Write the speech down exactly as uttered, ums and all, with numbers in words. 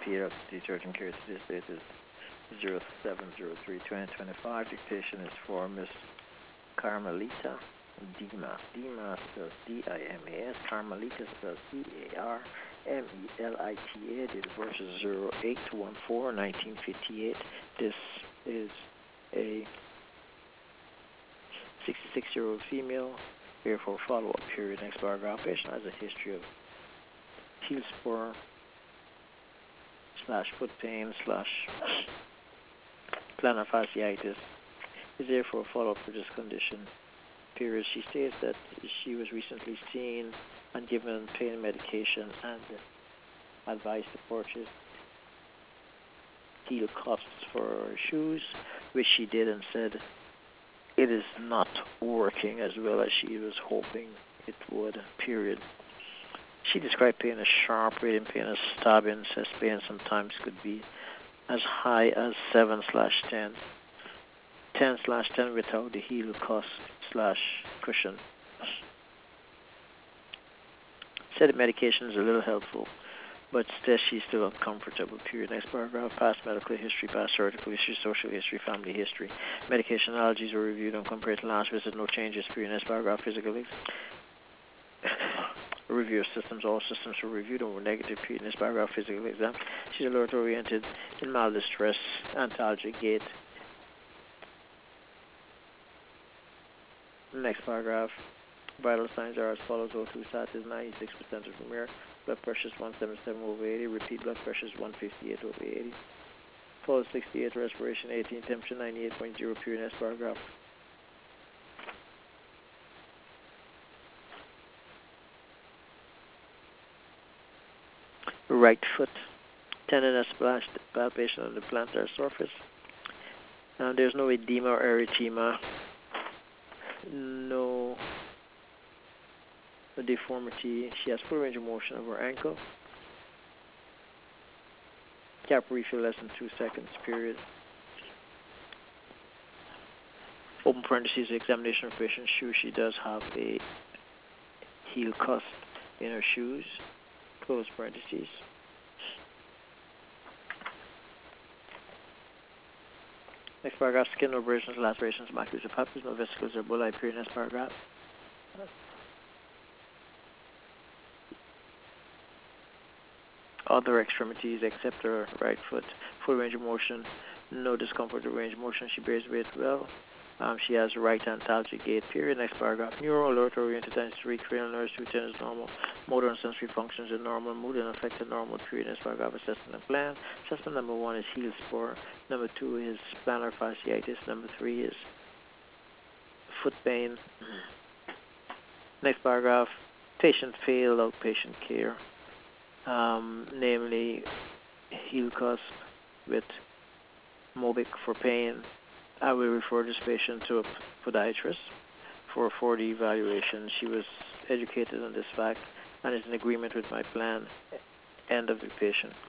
detergent care. Today's date is zero seven zero three twenty twenty-five. Dictation is for Miss Carmelita Dimas. Dimas spells D I M A S. Carmelita spells C A R M E L I T A. Date of birth is zero eight one four nineteen fifty-eight. This is a sixty-six-year-old female. Here for follow-up period. Next paragraph. Patient has a history of heel spur slash foot pain slash plantar fasciitis. Is there for a follow-up for this condition. Period. She states that she was recently seen and given pain medication and advised to purchase heel cuffs for her shoes, which she did and said it is not working as well as she was hoping it would. Period. She described pain as sharp, radiant pain as stabbing, says pain sometimes could be as high as seven slash ten. ten slash ten without the heel cuff slash cushion. Said the medication is a little helpful, but still she's still uncomfortable. Period. Next paragraph. Past medical history, past surgical history, social history, family history. Medication allergies were reviewed and compared to last visit. No changes. Period. Next paragraph. Physically. Review of systems. All systems were reviewed and were negative. Period. Next paragraph. Physical exam. She's alert oriented, in mild distress, antalgic gait. Next paragraph. Vital signs are as follows. O two sat is ninety-six percent of mirror. Blood pressure is one seventy-seven over eighty. Repeat blood pressure is one fifty-eight over eighty. Pulse sixty-eight. Respiration eighteen. Temperature ninety-eight point zero. Period. Next paragraph. Right foot. Tenderness, splashed palpation on the plantar surface. Now there's no edema or erythema. No deformity. She has full range of motion of her ankle. Cap refill less than two seconds. Period. Open parentheses. Examination of patient's shoe. She does have a heel cuff in her shoes. Close parentheses. Next paragraph. Skin, no abrasions, lacerations, macular papules, no vesicles or bullae. Period. Next paragraph. Other extremities except her right foot. Full range of motion. No discomfort or range of motion. She bears weight well. Um, she has right antalgic gait. Period. Next paragraph. Neuro alert oriented sensory cranial nerves two ten is normal. Motor and sensory functions are normal. Mood and affected normal. Period. Next paragraph. Assessment and plan. Assessment number one is heel spur. Number two is plantar fasciitis. Number three is foot pain. Next paragraph. Patient failed outpatient care. Um, namely heel cusp with Mobic for pain. I will refer this patient to a podiatrist for a four D evaluation. She was educated on this fact and is in agreement with my plan. End of the patient.